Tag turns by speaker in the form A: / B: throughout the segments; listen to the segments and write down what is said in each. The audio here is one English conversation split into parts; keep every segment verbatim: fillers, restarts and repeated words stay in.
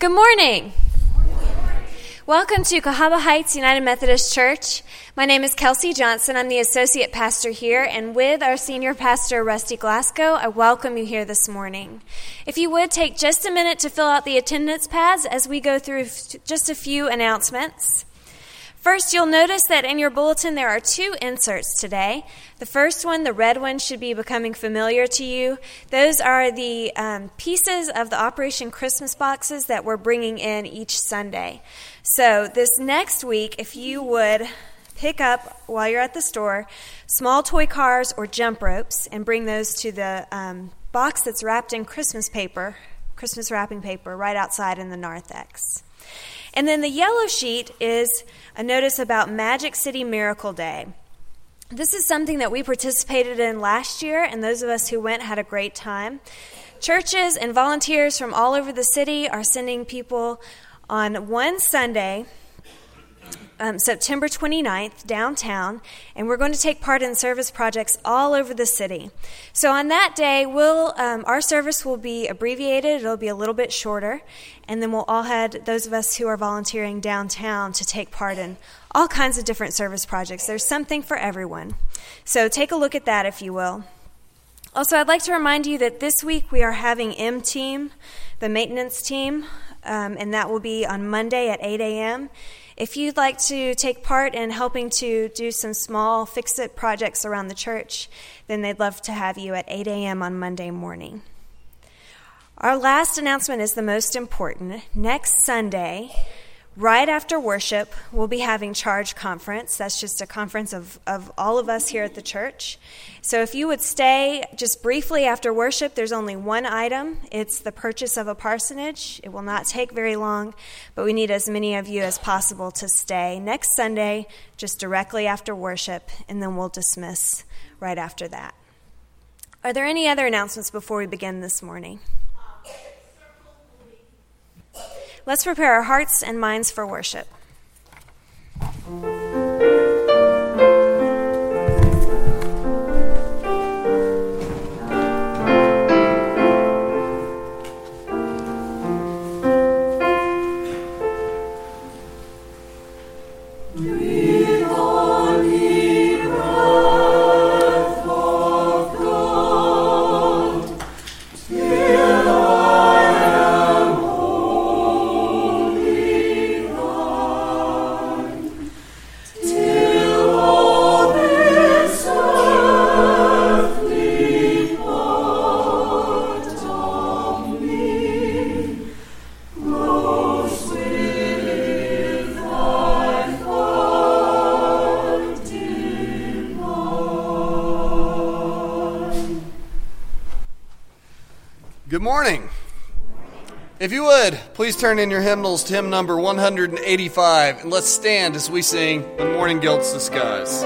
A: Good morning. Welcome to Cahaba Heights United Methodist Church. My name is Kelsey Johnson. I'm the associate pastor here, and with our senior pastor, Rusty Glasgow, I welcome you here this morning. If you would, take just a minute to fill out the attendance pads as we go through just a few announcements. First, you'll notice that in your bulletin there are two inserts today. The first one, the red one, should be becoming familiar to you. Those are the um, pieces of the Operation Christmas boxes that we're bringing in each Sunday. So this next week, if you would pick up, while you're at the store, small toy cars or jump ropes and bring those to the um, box that's wrapped in Christmas paper, Christmas wrapping paper, right outside in the narthex. And then the yellow sheet is a notice about Magic City Miracle Day. This is something that we participated in last year, and those of us who went had a great time. Churches and volunteers from all over the city are sending people on one Sunday, um, September twenty-ninth, downtown, and we're going to take part in service projects all over the city. So on that day, we'll um, our service will be abbreviated. It'll be a little bit shorter, and then we'll all head, those of us who are volunteering downtown, to take part in all kinds of different service projects. There's something for everyone. So take a look at that, if you will. Also, I'd like to remind you that this week we are having M-Team, the maintenance team, um, and that will be on Monday at eight a.m. If you'd like to take part in helping to do some small fix-it projects around the church, then they'd love to have you at eight a.m. on Monday morning. Our last announcement is the most important. Next Sunday, right after worship, we'll be having Charge Conference. That's just a conference of, of all of us here at the church. So if you would stay just briefly after worship, there's only one item. It's the purchase of a parsonage. It will not take very long, but we need as many of you as possible to stay next Sunday, just directly after worship, and then we'll dismiss right after that. Are there any other announcements before we begin this morning? Let's prepare our hearts and minds for worship.
B: Good morning. If you would, please turn in your hymnals to hymn number one eighty-five, and let's stand as we sing When Morning Gilds the Skies.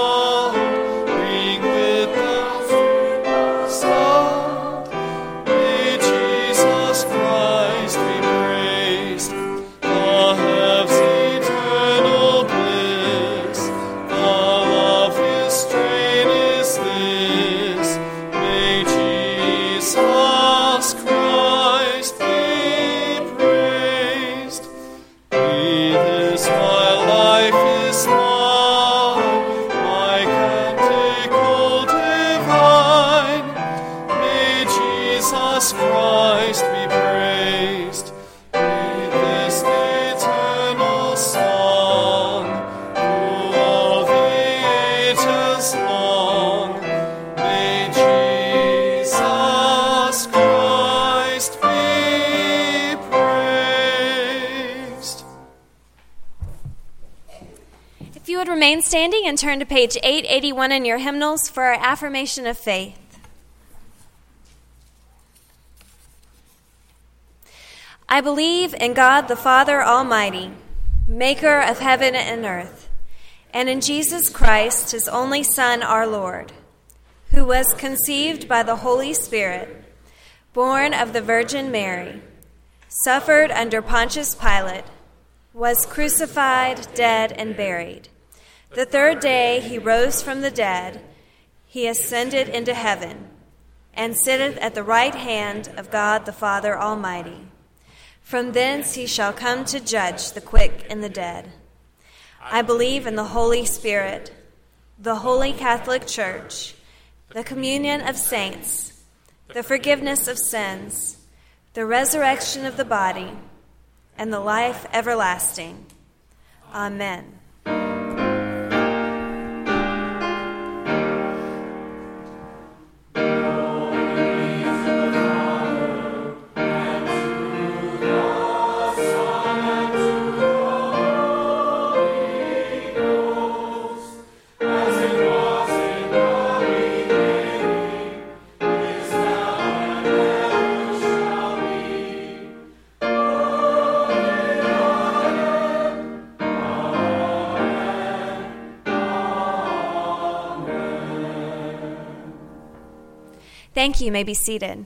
C: May
B: Jesus Christ be praised. May this eternal song through all the ages long. May Jesus Christ be praised.
A: If you would remain standing and turn to page eight eighty-one in your hymnals for our affirmation of faith. I believe in God the Father Almighty, maker of heaven and earth, and in Jesus Christ, his only Son, our Lord, who was conceived by the Holy Spirit, born of the Virgin Mary, suffered under Pontius Pilate, was crucified, dead, and buried. The third day he rose from the dead. He ascended into heaven, and sitteth at the right hand of God the Father Almighty. From thence he shall come to judge the quick and the dead. I believe in the Holy Spirit, the Holy Catholic Church, the communion of saints, the forgiveness of sins, the resurrection of the body, and the life everlasting. Amen. Thank you. You may be seated.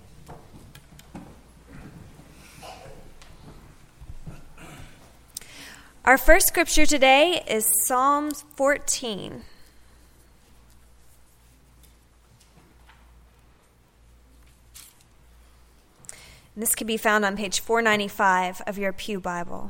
A: Our first scripture today is Psalm fourteen. And this can be found on page four ninety-five of your Pew Bible.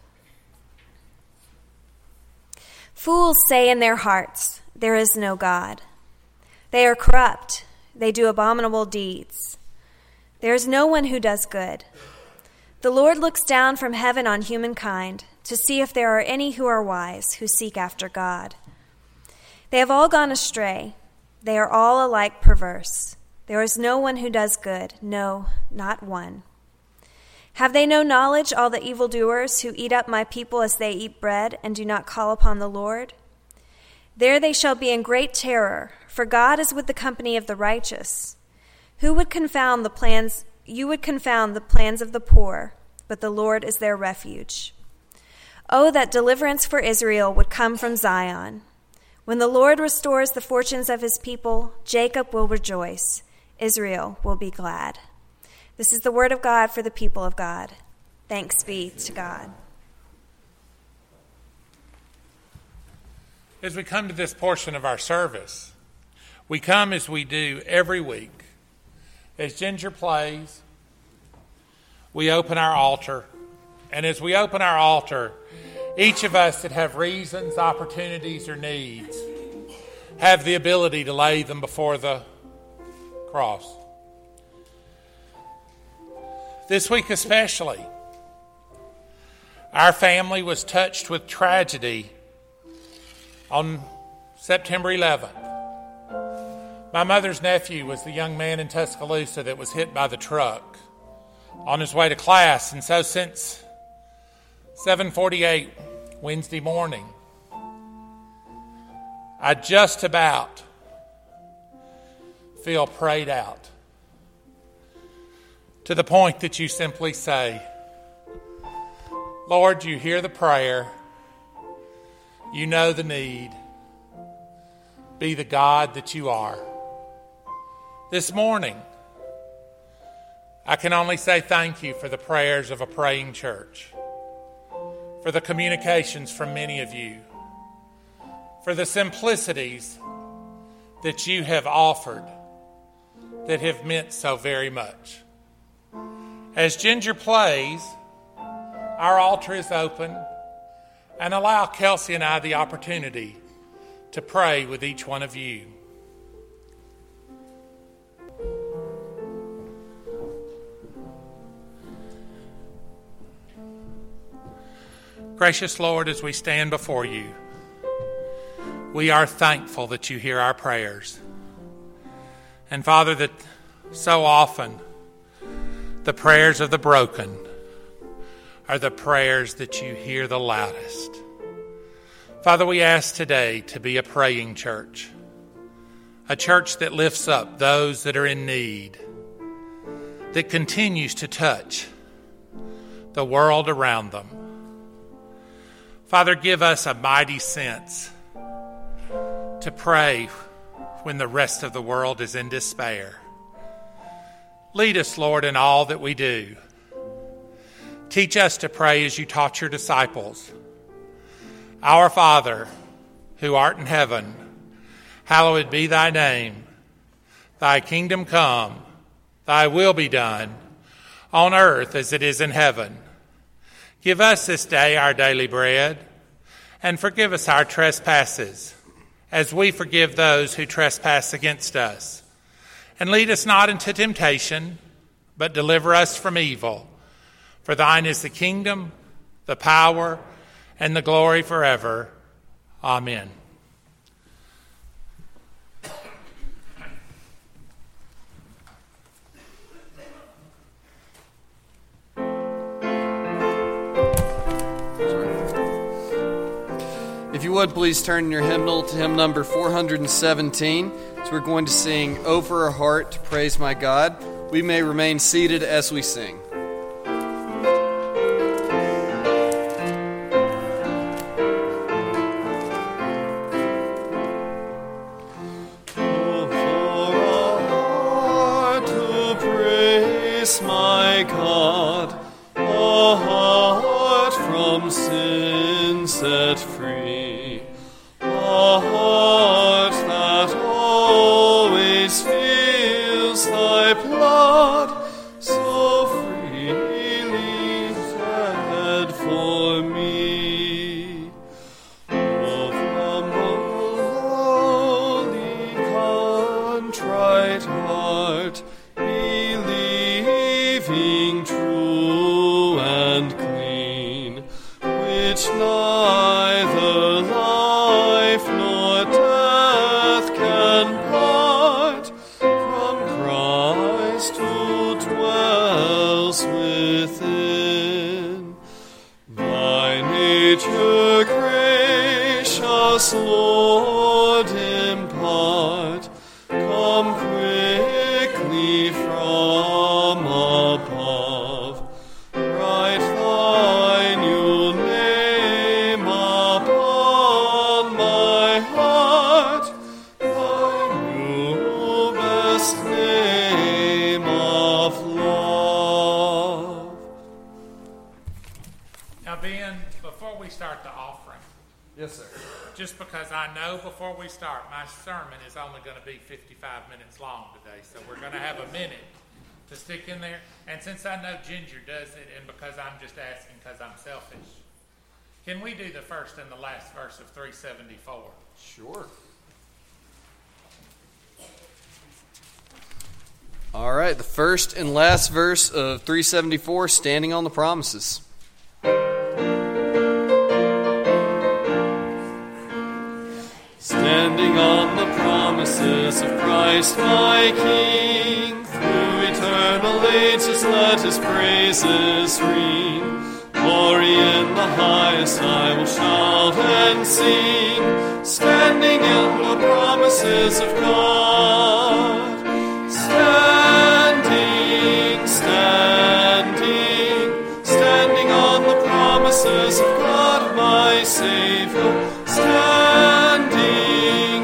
A: Fools say in their hearts, "There is no God." They are corrupt. They do abominable deeds. There is no one who does good. The Lord looks down from heaven on humankind to see if there are any who are wise, who seek after God. They have all gone astray. They are all alike perverse. There is no one who does good, no, not one. Have they no knowledge, all the evildoers who eat up my people as they eat bread and do not call upon the Lord? There they shall be in great terror, for God is with the company of the righteous. Who would confound the plans? You would confound the plans of the poor, but the Lord is their refuge. Oh, that deliverance for Israel would come from Zion. When the Lord restores the fortunes of his people, Jacob will rejoice. Israel will be glad. This is the word of God for the people of God. Thanks be to God.
C: As we come to this portion of our service, we come as we do every week. As Ginger plays, we open our altar. And as we open our altar, each of us that have reasons, opportunities, or needs have the ability to lay them before the cross. This week especially, our family was touched with tragedy on September eleventh. My mother's nephew was the young man in Tuscaloosa that was hit by the truck on his way to class. And so since seven forty-eight Wednesday morning, I just about feel prayed out to the point that you simply say, Lord, you hear the prayer. You know the need. Be the God that you are. This morning, I can only say thank you for the prayers of a praying church, for the communications from many of you, for the simplicities that you have offered that have meant so very much. As Ginger plays, our altar is open, and allow Kelsey and I the opportunity to pray with each one of you. Gracious Lord, as we stand before you, we are thankful that you hear our prayers. And Father, that so often the prayers of the broken are the prayers that you hear the loudest. Father, we ask today to be a praying church, a church that lifts up those that are in need, that continues to touch the world around them. Father, give us a mighty sense to pray when the rest of the world is in despair. Lead us, Lord, in all that we do. Teach us to pray as you taught your disciples. Our Father, who art in heaven, hallowed be thy name. Thy kingdom come, thy will be done, on earth as it is in heaven. Give us this day our daily bread, and forgive us our trespasses, as we forgive those who trespass against us. And lead us not into temptation, but deliver us from evil. For thine is the kingdom, the power, and the glory forever. Amen.
B: If you would, please turn in your hymnal to hymn number four hundred seventeen. So we're going to sing "Oh for a Heart to Praise My God." We may remain seated as we sing.
D: Oh, for a heart to praise my God, a heart from sin set free, a heart that always feels thy blood so freely shed for me. Of humble, lowly, contrite heart, believing true and clean, which neither life nor death can part from Christ who dwells within. By nature gracious Lord impart, come quickly from above. Write thy new name upon my heart, thy new best name of love.
C: Now, Ben, before we start the offering,
B: Yes, sir.
C: just because I know before we start, my sermon is only going to be fifty-five minutes long today, so we're going to have a minute to stick in there. And since I know Ginger does it, and because I'm just asking because I'm selfish, can we do the first and the last verse of three seventy-four?
B: Sure. All right, the first and last verse of three seventy-four, Standing on the Promises.
D: Standing on the promises of Christ my King, through eternal ages let his praises ring. Glory in the highest I will shout and sing, standing in the promises of God. Standing, standing, standing on the promises of God my Savior. Standing,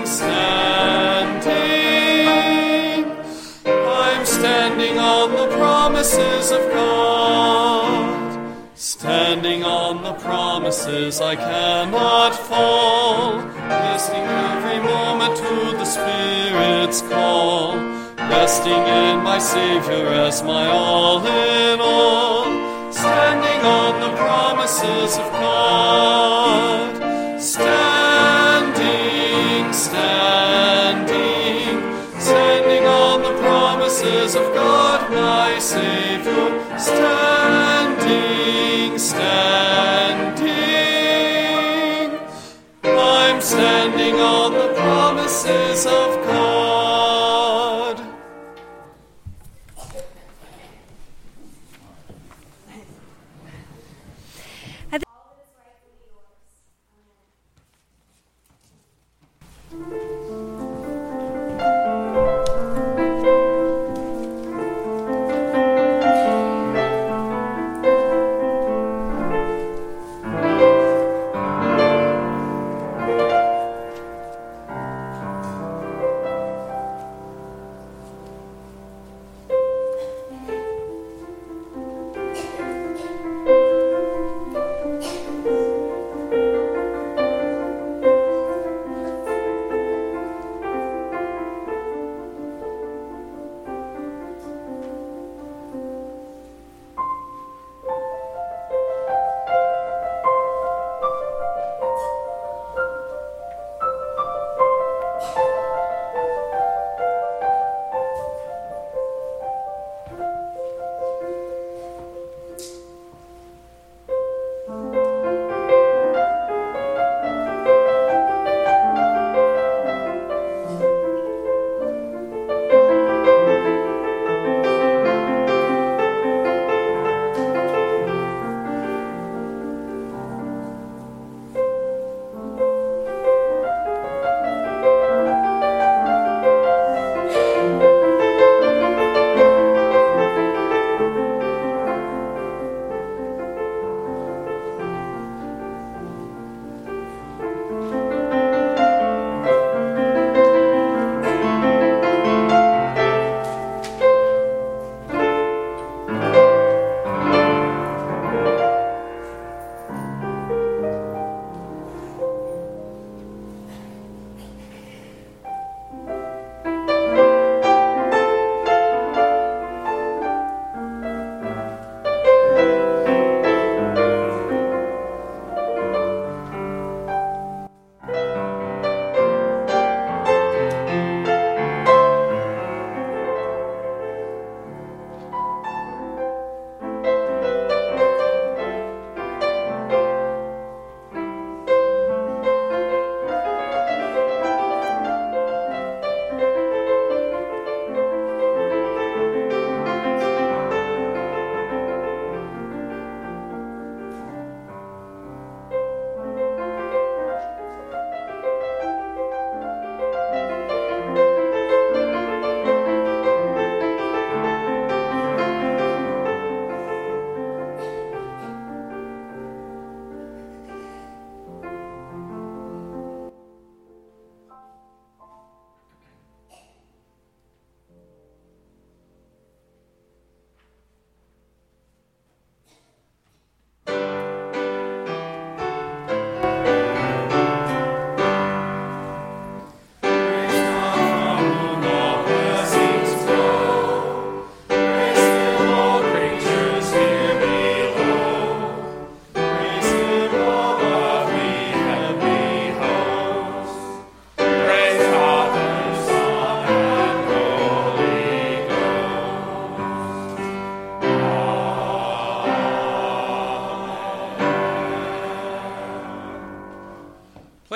D: standing, I'm standing on the promises of God. Standing on the promises I cannot fall, listening every moment to the Spirit's call, resting in my Savior as my all in all. Standing on the promises of God. Standing, standing, standing on the promises of God, my Savior. Standing, standing,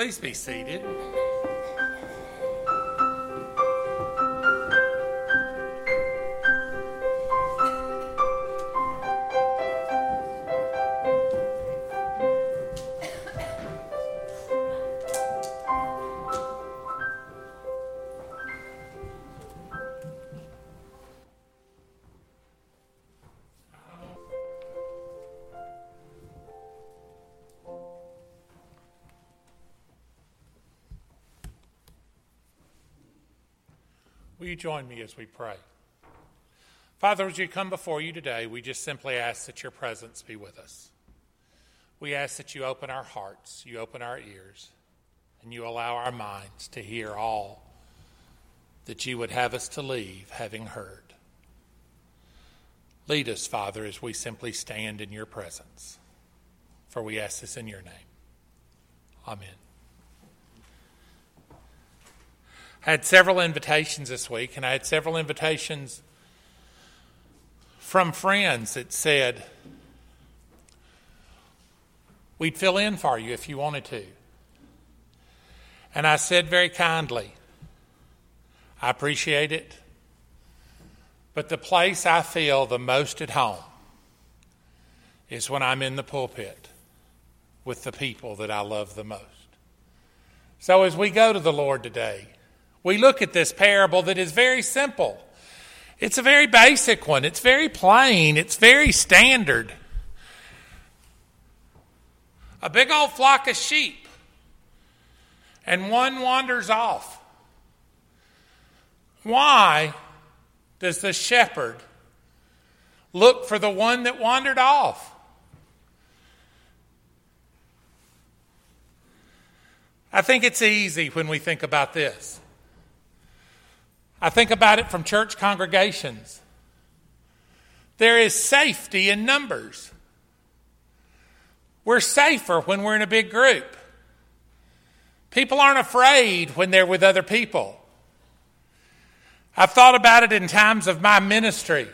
C: Please be seated. Will you join me as we pray? Father, as we come before you today, we just simply ask that your presence be with us. We ask that you open our hearts, you open our ears, and you allow our minds to hear all that you would have us to leave having heard. Lead us, Father, as we simply stand in your presence. For we ask this in your name. Amen. I had several invitations this week, and I had several invitations from friends that said, we'd fill in for you if you wanted to. And I said very kindly, I appreciate it, but the place I feel the most at home is when I'm in the pulpit with the people that I love the most. So as we go to the Lord today, we look at this parable that is very simple. It's a very basic one. It's very plain. It's very standard. A big old flock of sheep, and one wanders off. Why does the shepherd look for the one that wandered off? I think it's easy when we think about this. I think about it from church congregations. There is safety in numbers. We're safer when we're in a big group. People aren't afraid when they're with other people. I've thought about it in times of my ministry.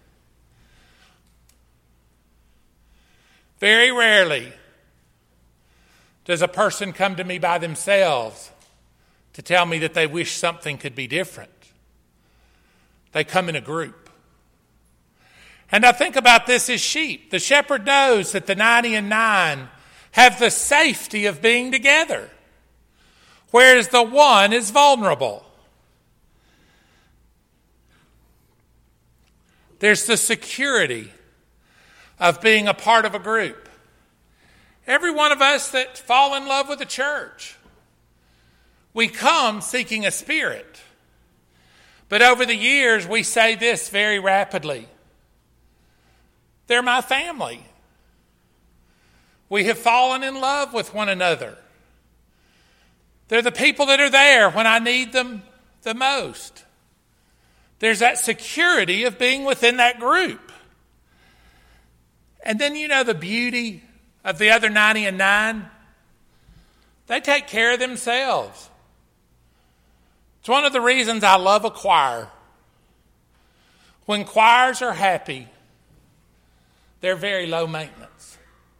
C: Very rarely does a person come to me by themselves to tell me that they wish something could be different. They come in a group. And I think about this as sheep. The shepherd knows that the ninety and nine have the safety of being together, whereas the one is vulnerable. There's the security of being a part of a group. Every one of us that fall in love with the church, we come seeking a spirit. But over the years, we say this very rapidly. They're my family. We have fallen in love with one another. They're the people that are there when I need them the most. There's that security of being within that group. And then you know the beauty of the other ninety and nine? They take care of themselves. It's one of the reasons I love a choir. When choirs are happy, they're very low maintenance.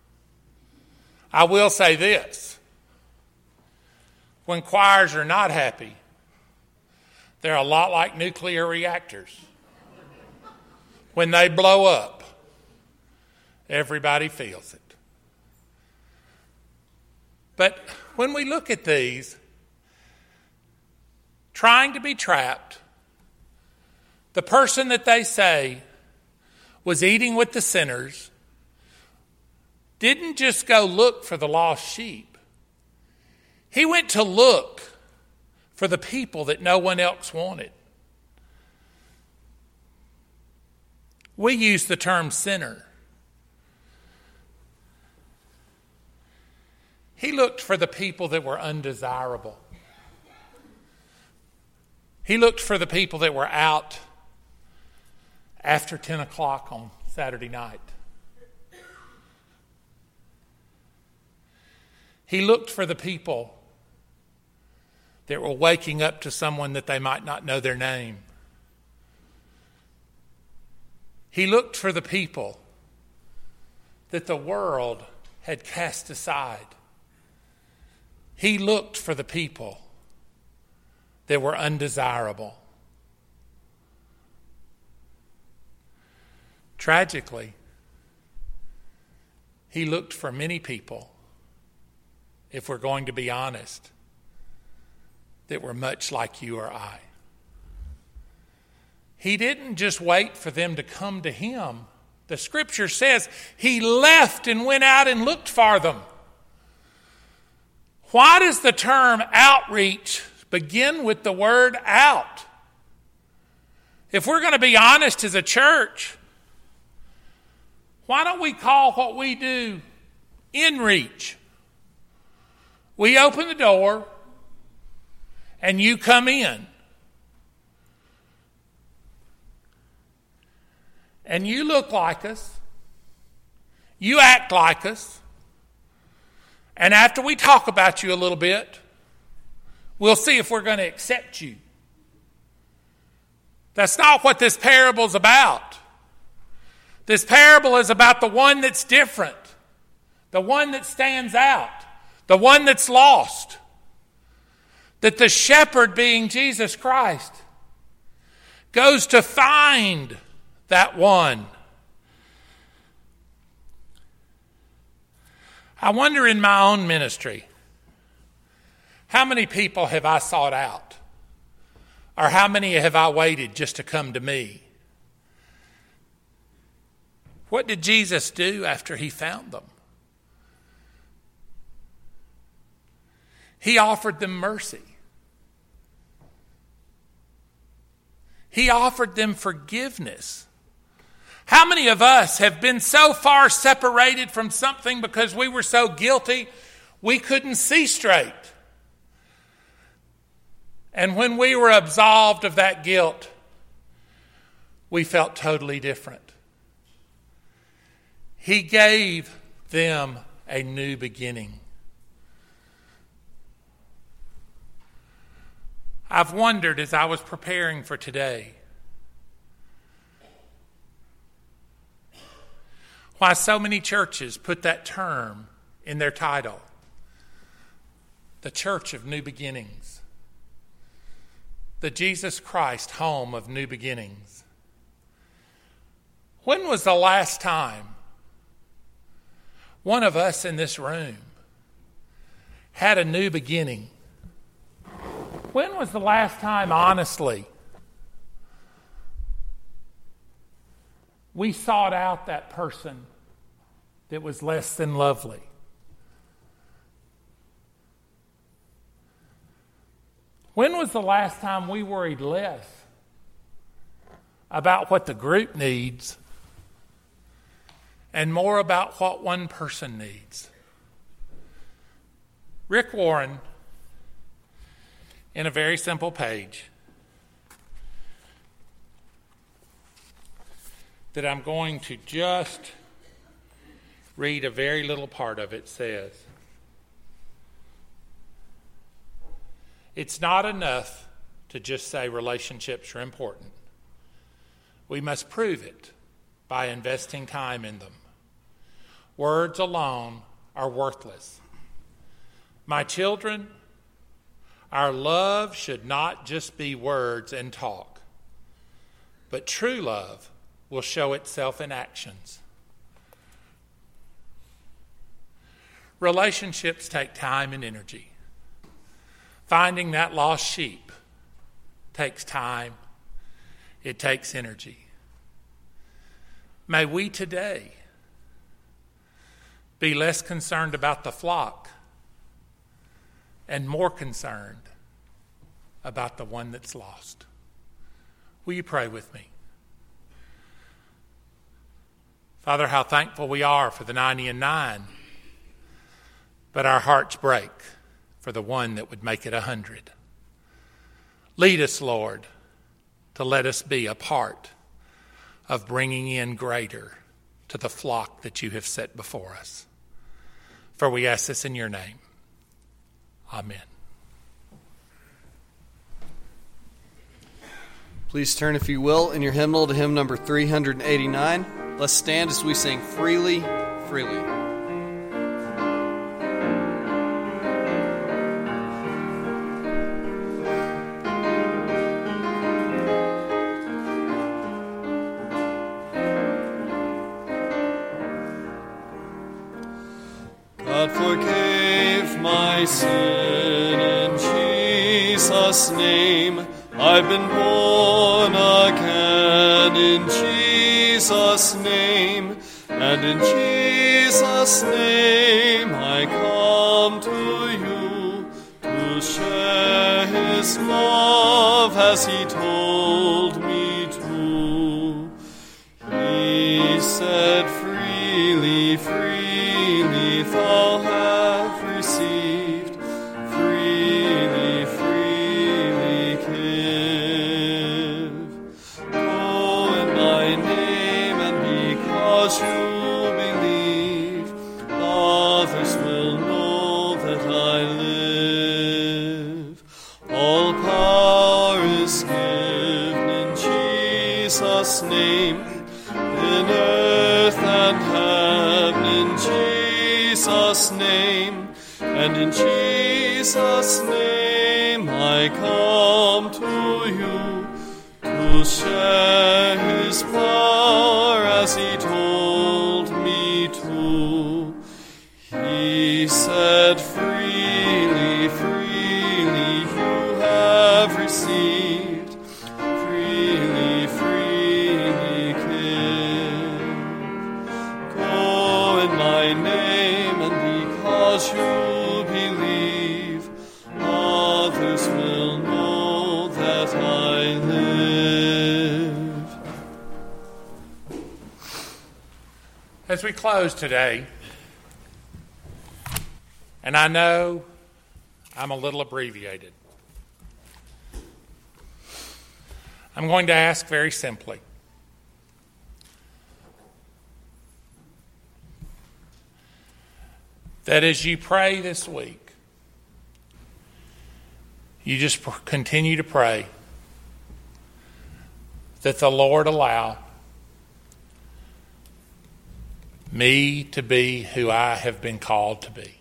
C: I will say this. When choirs are not happy, they're a lot like nuclear reactors. When they blow up, everybody feels it. But when we look at these, trying to be trapped, the person that they say was eating with the sinners didn't just go look for the lost sheep. He went to look for the people that no one else wanted. We use the term sinner. He looked for the people that were undesirable. He looked for the people that were out after ten o'clock on Saturday night. He looked for the people that were waking up to someone that they might not know their name. He looked for the people that the world had cast aside. He looked for the people that were undesirable. Tragically, he looked for many people, if we're going to be honest, that were much like you or I. He didn't just wait for them to come to him. The scripture says he left and went out and looked for them. Why does the term outreach begin with the word out? If we're going to be honest as a church, why don't we call what we do in reach? We open the door and you come in. And you look like us. You act like us. And after we talk about you a little bit, we'll see if we're going to accept you. That's not what this parable is about. This parable is about the one that's different, the one that stands out, the one that's lost. That the shepherd, being Jesus Christ, goes to find that one. I wonder in my own ministry, how many people have I sought out? Or how many have I waited just to come to me? What did Jesus do after he found them? He offered them mercy. He offered them forgiveness. How many of us have been so far separated from something because we were so guilty we couldn't see straight? And when we were absolved of that guilt, we felt totally different. He gave them a new beginning. I've wondered as I was preparing for today why so many churches put that term in their title, the Church of New Beginnings, the Jesus Christ Home of New Beginnings. When was the last time one of us in this room had a new beginning? When was the last time, honestly, we sought out that person that was less than lovely? When was the last time we worried less about what the group needs and more about what one person needs? Rick Warren, in a very simple page that I'm going to just read a very little part of, it says, it's not enough to just say relationships are important. We must prove it by investing time in them. Words alone are worthless. My children, our love should not just be words and talk, but true love will show itself in actions. Relationships take time and energy. Finding that lost sheep takes time. It takes energy. May we today be less concerned about the flock and more concerned about the one that's lost. Will you pray with me? Father, how thankful we are for the ninety and nine, but our hearts break for the one that would make it a hundred. Lead us, Lord, to let us be a part of bringing in greater to the flock that you have set before us. For we ask this in your name. Amen.
B: Please turn, if you will, in your hymnal to hymn number three eighty-nine. Let's stand as we sing Freely, Freely.
D: my sin in Jesus' name. I've been born again in Jesus' name, and in Jesus' name I come to you to share his love as he told me to. He said, freely, freely thou hast received, freely, freely give. Go in my name, and because you believe, others will know that I live. All power is given in Jesus' name, in earth and heaven, in Jesus' name, and in Jesus' name I come to you to share his power as he told me to. He said, freely, freely you have received, freely, freely give. Go in my name, and because you believe, others will know that I live.
C: As we close today, and I know I'm a little abbreviated, I'm going to ask very simply, that as you pray this week, you just pr- continue to pray that the Lord allow me to be who I have been called to be.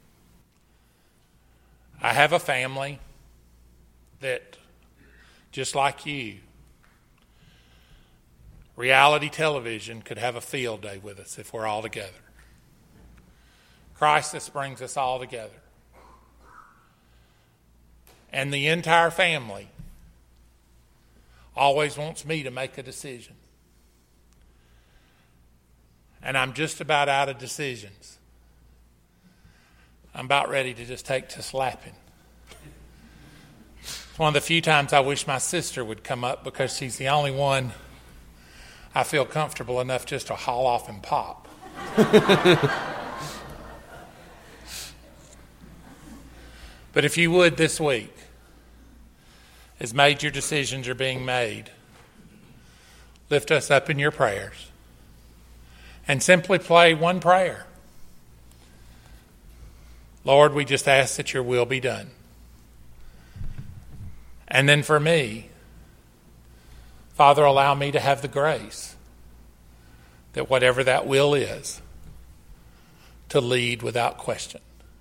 C: I have a family that, just like you, reality television could have a field day with us if we're all together. Crisis brings us all together. And the entire family always wants me to make a decision. And I'm just about out of decisions. I'm about ready to just take to slapping. It's one of the few times I wish my sister would come up, because she's the only one I feel comfortable enough just to haul off and pop. But if you would this week, as major decisions are being made, lift us up in your prayers and simply pray one prayer. Lord, we just ask that your will be done. And then for me, Father, allow me to have the grace that whatever that will is, to lead without question.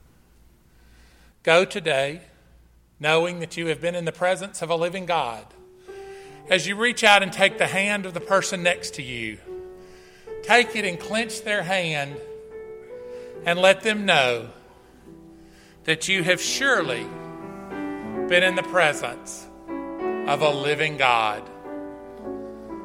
C: Go today, knowing that you have been in the presence of a living God. As you reach out and take the hand of the person next to you, take it and clench their hand and let them know that you have surely been in the presence of a living God.